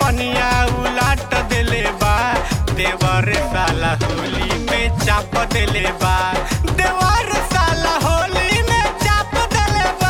पनिया उलाट देले बा। देवर साला होली में चाप देले बा। देवर साला होली में चाप देले बा।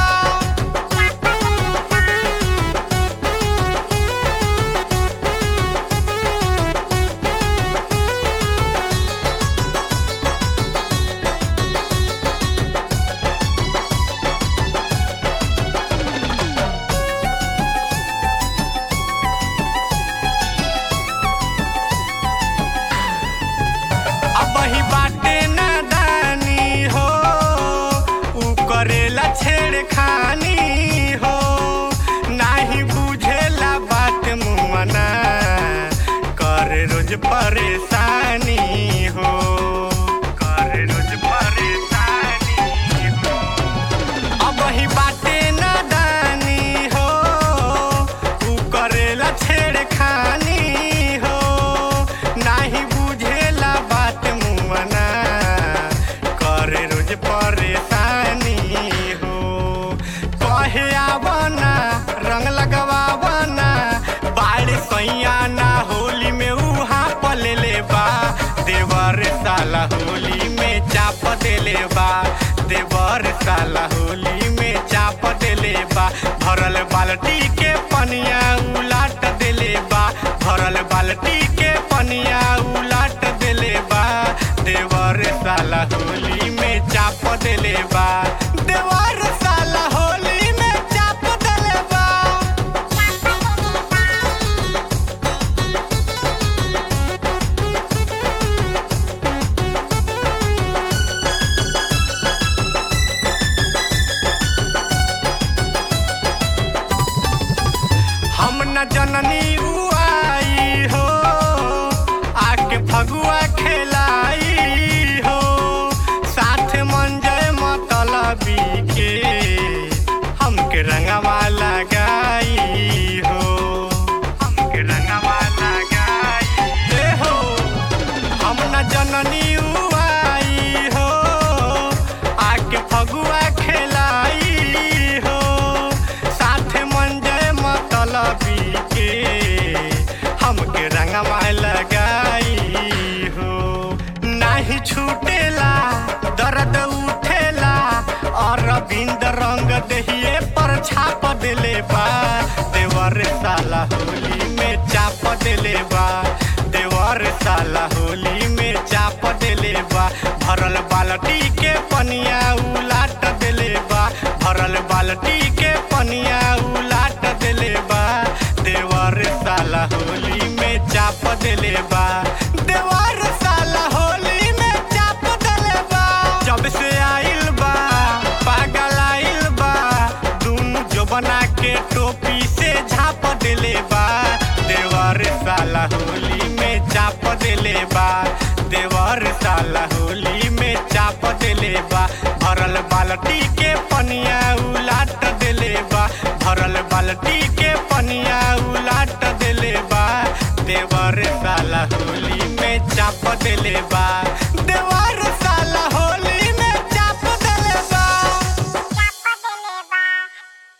अबही बाटे नादानी हो, ऊ करेला छेड़खानी हो। नाही बुझेला बात मुमना, करे रोज परेशानी हो। करे रोज परेशानी हो। अबही बाटे नादानी हो, ऊ करेला छेड़खानी हो। नाही बुझेला बात मुमना, करे रोज परेशानी हो। कहे आवना रंग लगवावना, बाड़ सैया ना होली में उहाँ पलेले बा। देवर साला होली में चाप देले बा। देवर साला होली में चाप देले बा। भरल बाल्टी के पनिया उलाट देले बा। भरल बाल्टी के पनिया उलाट देले बा। देवर साला होली में चाप देले बा। देवर साला होली में चाप देले बा। हम न जननी उआई हो, आके फगुआ खेलाई हो। साथ मंजय मतलबी के हमके रंगवा लगाई हो। हमके रंगवा लगाई हो। हम न जननी उआई हो, आके फगुआ खेलाई हो। साथ मंजय मतलबी के हमके रंगवा लगाई हो। नाही छूटेला दर्द उठेला, अरविंद रंग दहिए पर छाप देले बा। देवर साला होली में चाप देले बा। देवर साला होली में चाप देले बा। भरल बाल्टी के पनिया